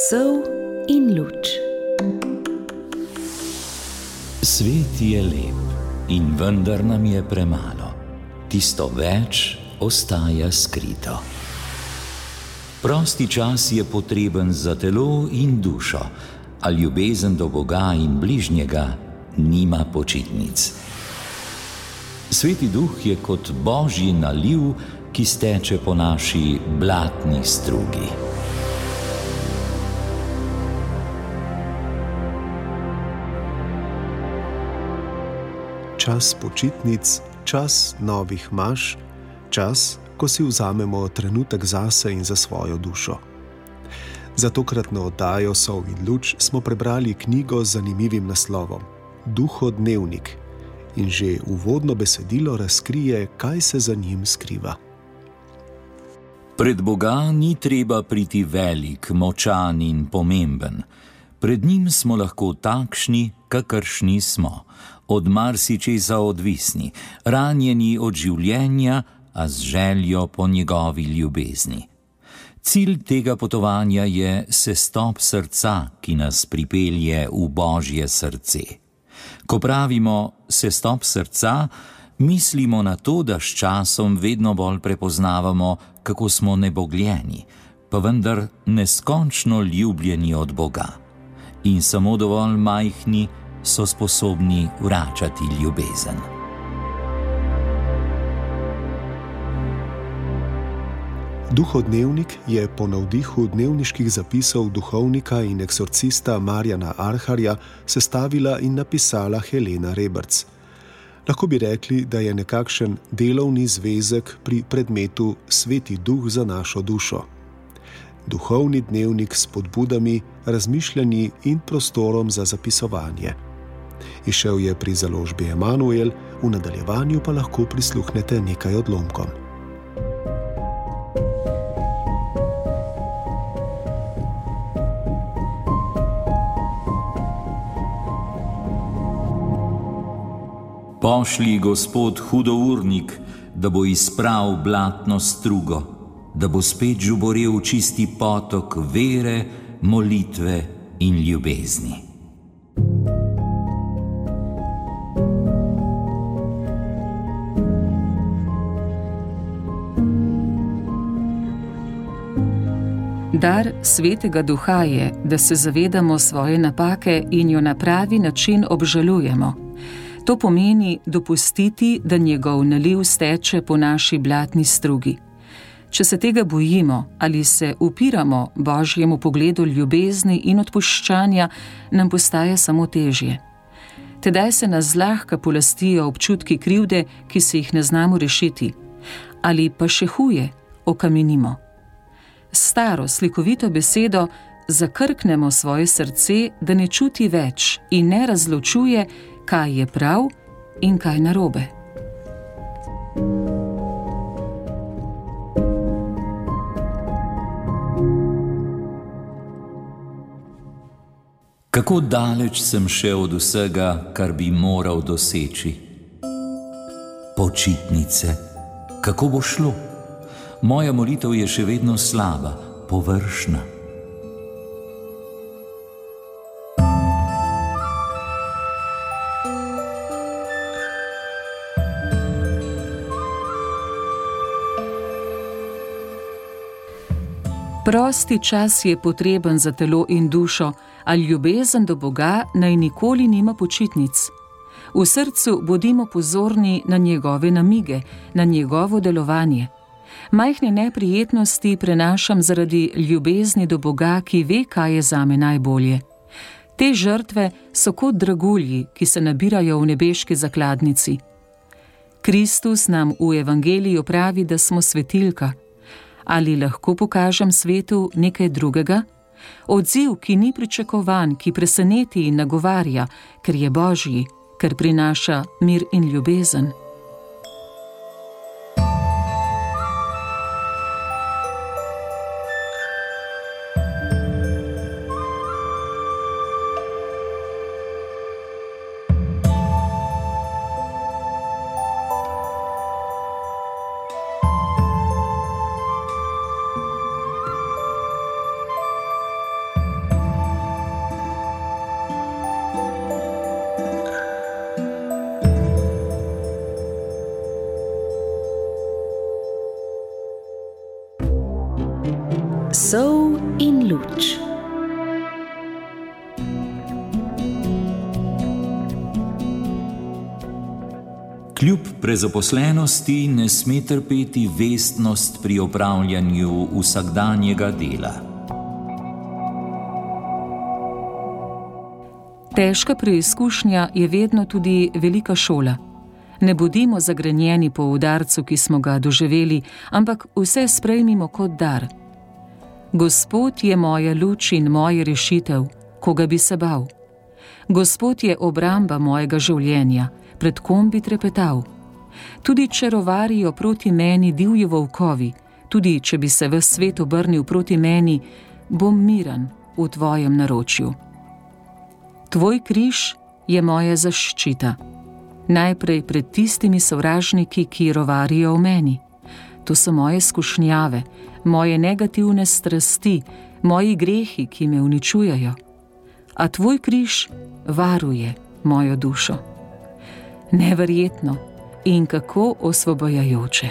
Sol in luč. Svet je lep in vendar nam je premalo. Tisto več ostaja skrito. Prosti čas je potreben za telo in dušo, a ljubezen do Boga in bližnjega nima počitnic. Sveti Duh je kot Božji naliv, ki steče po naši blatni strugi. Čas počitnic, čas novih maš, čas, ko si vzamemo trenutek zase in za svojo dušo. Za tokratno oddajo Sol in luč smo prebrali knjigo z zanimivim naslovom Duhodnevnik in že uvodno besedilo razkrije, kaj se za njim skriva. Pred Boga ni treba priti velik, močan in pomemben. Pred njim smo lahko takšni, kakršni smo, od marsičesa odvisni, ranjeni od življenja, a z željo po njegovi ljubezni. Cilj tega potovanja je sestop srca, ki nas pripelje v Božje srce. Ko pravimo sestop srca, mislimo na to, da s časom vedno bolj prepoznavamo, kako smo nebogljeni, pa vendar neskončno ljubljeni od Boga. In samo dovolj majhni so sposobni vračati ljubezen. Duhodnevnik je po navdihu dnevniških zapisov duhovnika in eksorcista Marjana Arharja sestavila in napisala Helena Reberc. Lahko bi rekli, da je nekakšen delovni zvezek pri predmetu Sveti Duh za našo dušo. Duhovni dnevnik s spodbudami, razmišljanji in prostorom za zapisovanje. Izšel je pri založbi Emanuel, v nadaljevanju pa lahko prisluhnete nekaj odlomkom. Pošlji, Gospod, hudournik, da bo izprav blatno strugo, da bo spet žuborel čisti potok vere, molitve in ljubezni. Dar Svetega Duha je, da se zavedamo svoje napake in jo na pravi način obžalujemo. To pomeni dopustiti, da njegov naliv steče po naši blatni strugi. Če se tega bojimo ali se upiramo Božjemu pogledu ljubezni in odpuščanja, nam postaje samo težje. Tedaj se nas zlahka polastijo občutki krivde, ki se jih ne znamo rešiti. Ali pa še huje, okamenimo. S staro, slikovito besedo zakrknemo svoje srce, da ne čuti več in ne razločuje, kaj je prav in kaj narobe. Kako daleč sem šel od vsega, kar bi moral doseči? Počitnice, kako bo šlo? Moja molitev je še vedno slaba, površna. Prosti čas je potreben za telo in dušo, a ljubezen do Boga naj nikoli nima počitnic. V srcu bodimo pozorni na njegove namige, na njegovo delovanje. Majhne neprijetnosti prenašam zaradi ljubezni do Boga, ki ve, kaj je zame najbolje. Te žrtve so kot dragulji, ki se nabirajo v nebeški zakladnici. Kristus nam v evangeliju pravi, da smo svetilka. Ali lahko pokažem svetu nekaj drugega? Odziv, ki ni pričakovan, ki preseneti in nagovarja, ker je Božji, ker prinaša mir in ljubezen. Sol in luč. Kljub prezaposlenosti ne sme trpeti vestnost pri opravljanju vsakdanjega dela. Težka preizkušnja je vedno tudi velika šola. Ne bodimo zagrenjeni po udarcu, ki smo ga doživeli, ampak vse sprejmimo kot dar. Gospod je moja luč in moja rešitev, koga bi se bal. Gospod je obramba mojega življenja, pred kom bi trepetal. Tudi če rovarijo proti meni divji volkovi, tudi če bi se ves svet obrnil proti meni, bom miren v tvojem naročju. Tvoj križ je moja zaščita. Najprej pred tistimi sovražniki, ki rovarijo v meni. To so moje skušnjave, moje negativne strasti, moji grehi, ki me uničujejo. A tvoj križ varuje mojo dušo. Neverjetno in kako osvobajajoče.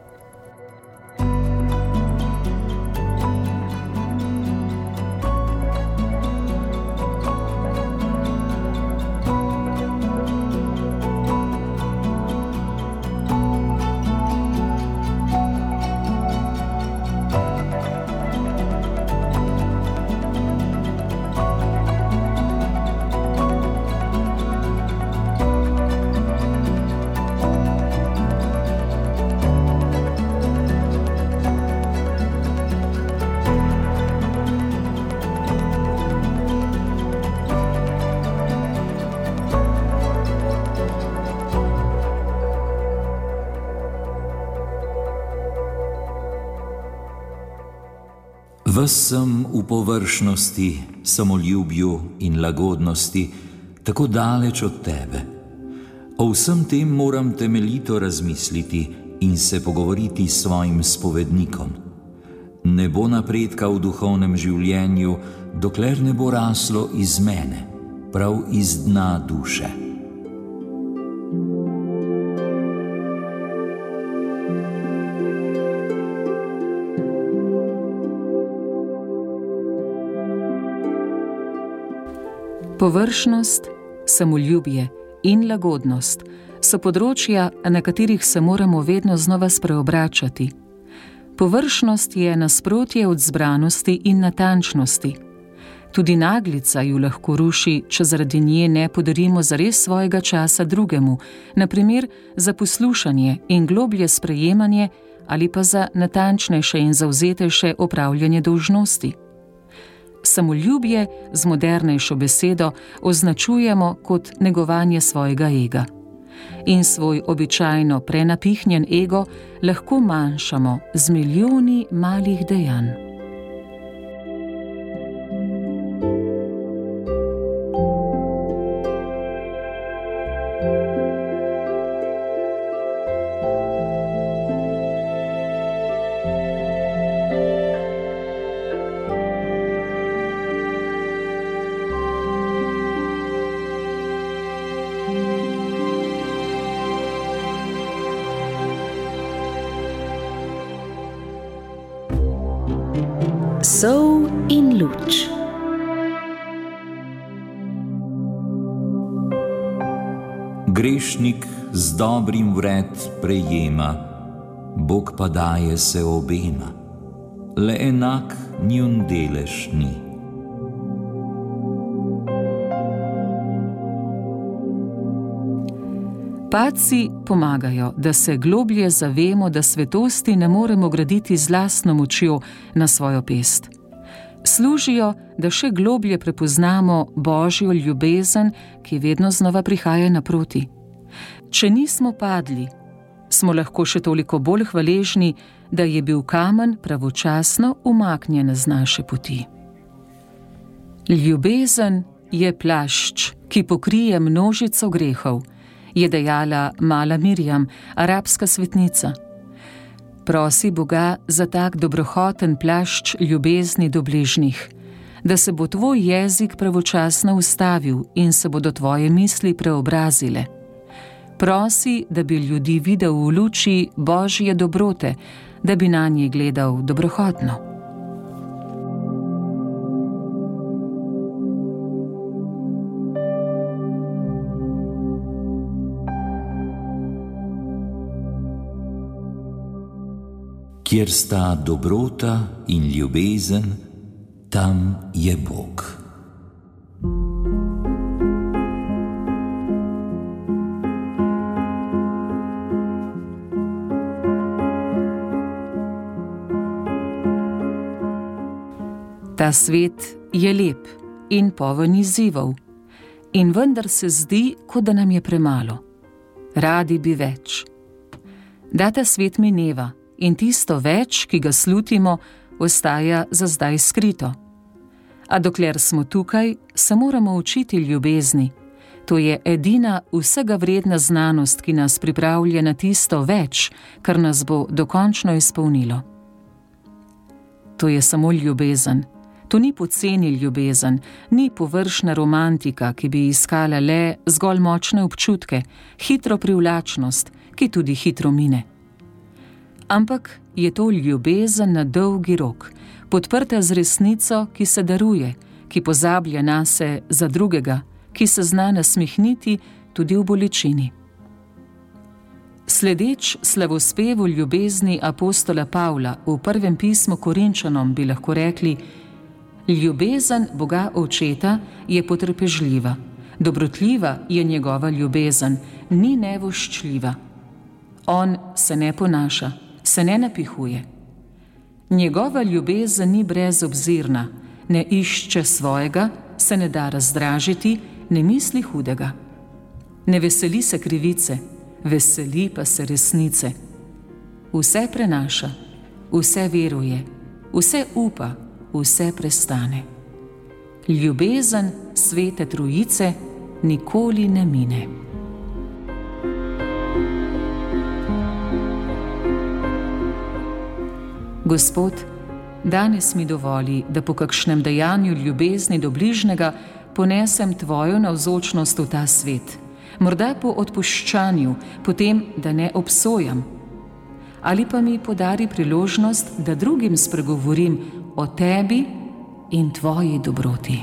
Ves sem v površnosti, samoljubju in lagodnosti, tako daleč od tebe. O vsem tem moram temeljito razmisliti in se pogovoriti s svojim spovednikom. Ne bo napredka v duhovnem življenju, dokler ne bo raslo iz mene, prav iz dna duše. Površnost, samoljubje in lagodnost so področja, na katerih se moramo vedno znova spreobračati. Površnost je nasprotje od zbranosti in natančnosti. Tudi naglica ju lahko ruši, če zaradi nje ne podarimo zares svojega časa drugemu, na primer za poslušanje in globlje sprejemanje ali pa za natančnejše in zavzetejše opravljanje dolžnosti. Samoljubje z modernejšo besedo označujemo kot negovanje svojega ega. In svoj običajno prenapihnjen ego lahko manjšamo z milijoni malih dejanj. Sol in luč. Grešnik z dobrim vred prejema, Bog pa daje se obema, le enak njun delež ni. Padci pomagajo, da se globlje zavemo, da svetosti ne moremo graditi z lastno močjo na svojo pest. Služijo, da še globlje prepoznamo Božjo ljubezen, ki vedno znova prihaja naproti. Če nismo padli, smo lahko še toliko bolj hvaležni, da je bil kamen pravočasno umaknjen z naše poti. Ljubezen je plašč, ki pokrije množico grehov, je dejala mala Mirjam, arabska svetnica. Prosi Boga za tak dobrohoten plašč ljubezni do bližnjih, da se bo tvoj jezik pravočasno ustavil in se bodo tvoje misli preobrazile. Prosi, da bi ljudi videl v luči Božje dobrote, da bi nanje gledal dobrohotno. Kjer sta dobrota in ljubezen, tam je Bog. Ta svet je lep in poln izzivov, in vendar se zdi, kot da nam je premalo. Radi bi več. Da ta svet mineva in tisto več, ki ga slutimo, ostaja za zdaj skrito. A dokler smo tukaj, se moramo učiti ljubezni. To je edina vsega vredna znanost, ki nas pripravlja na tisto več, kar nas bo dokončno izpolnilo. To je samo ljubezen. To ni poceni ljubezen, ni površna romantika, ki bi iskala le zgolj močne občutke, hitro privlačnost, ki tudi hitro mine. Ampak je to ljubezen na dolgi rok, podprta z resnico, ki se daruje, ki pozablja nase za drugega, ki se zna nasmehniti tudi v bolečini. Sledeč slavospevu ljubezni apostola Pavla v prvem pismu Korinčanom bi lahko rekli: ljubezen Boga Očeta je potrpežljiva, dobrotljiva je njegova ljubezen, ni nevoščljiva. On se ne ponaša, se ne napihuje. Njegova ljubezen ni brezobzirna, ne išče svojega, se ne da razdražiti, ne misli hudega. Ne veseli se krivice, veseli pa se resnice. Vse prenaša, vse veruje, vse upa, vse prestane. Ljubezen Svete Trojice nikoli ne mine. Gospod, danes mi dovoli, da po kakšnem dejanju ljubezni do bližnjega ponesem Tvojo navzočnost v ta svet. Morda po odpuščanju, potem, da ne obsojam. Ali pa mi podari priložnost, da drugim spregovorim o Tebi in Tvoji dobroti.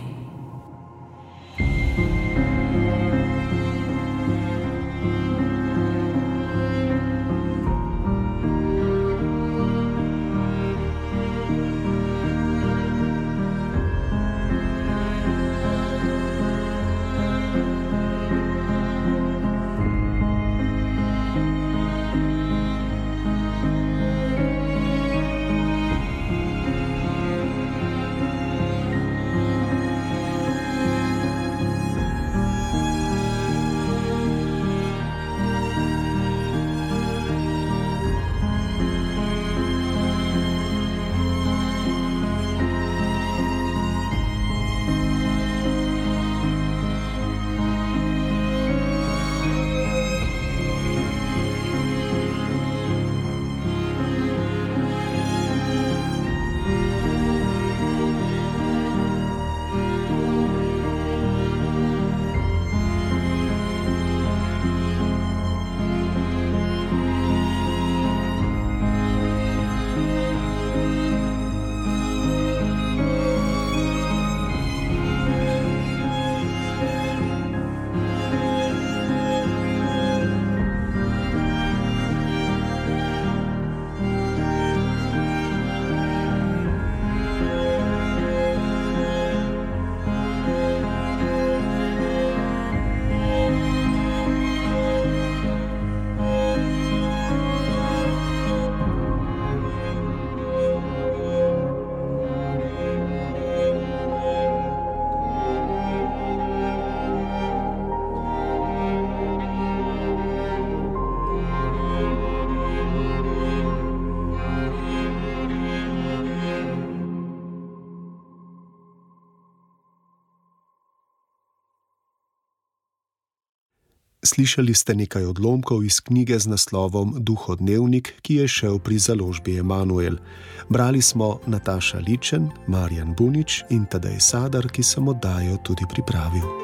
Slišali ste nekaj odlomkov iz knjige z naslovom Duhodnevnik, ki je šel pri založbi Emanuel. Brali smo Nataša Ličen, Marjan Bunič in Tadej Sadar, ki sem oddajo tudi pripravil.